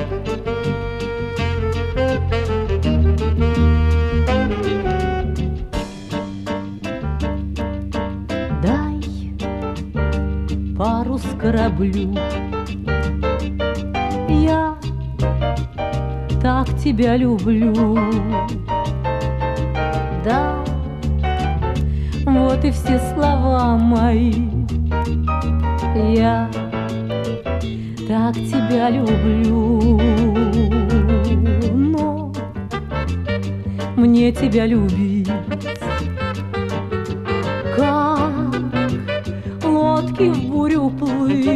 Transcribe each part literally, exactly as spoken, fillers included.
Дай парус кораблю, я так тебя люблю. Да, вот и все слова мои. Я так тебя люблю, но мне тебя любить, как лодки в бурю плыть,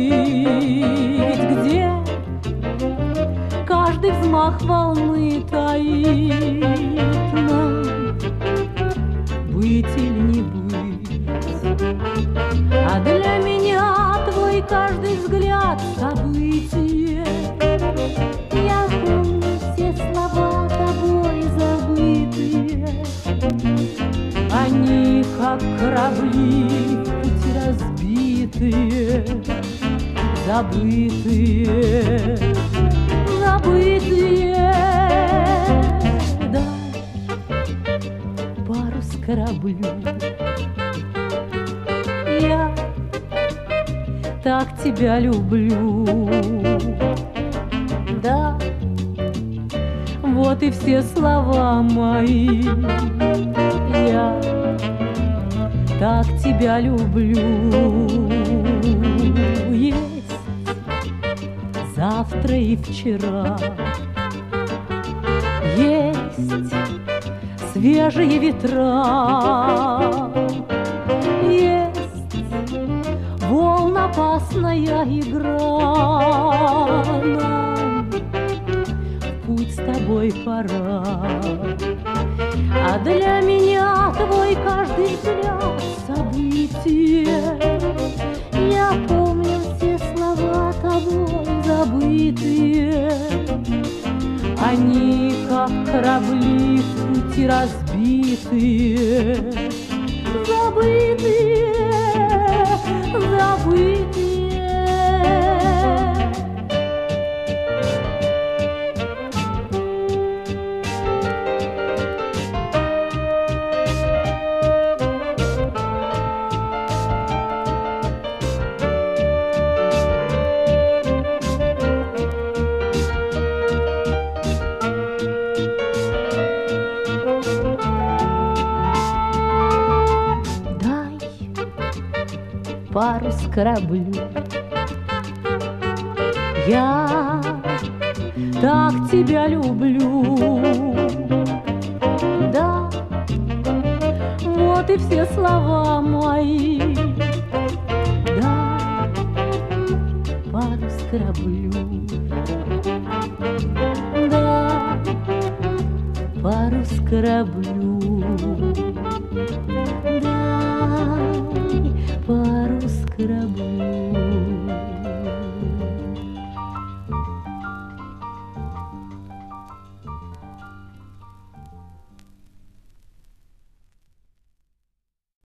где каждый взмах волны таит нам быть или не быть. А для меня твой каждый взгляд — событие. Я помню все слова тобой забытые. Они, как корабли, в пути разбитые, забытые, забытые. Дай парус кораблю, я так тебя люблю. Да, вот и все слова мои. Я так тебя люблю. Есть завтра и вчера, есть свежие ветра, есть волн опасная игра. Нам в путь с тобой пора, а для меня твой каждый взгляд — событие. Я помню все слова тобой забытые. Они, как корабли, в пути разбитые, забытые, забытые. Парус кораблю, я так тебя люблю. Да, вот и все слова мои. Да, парус кораблю, да, парус кораблю.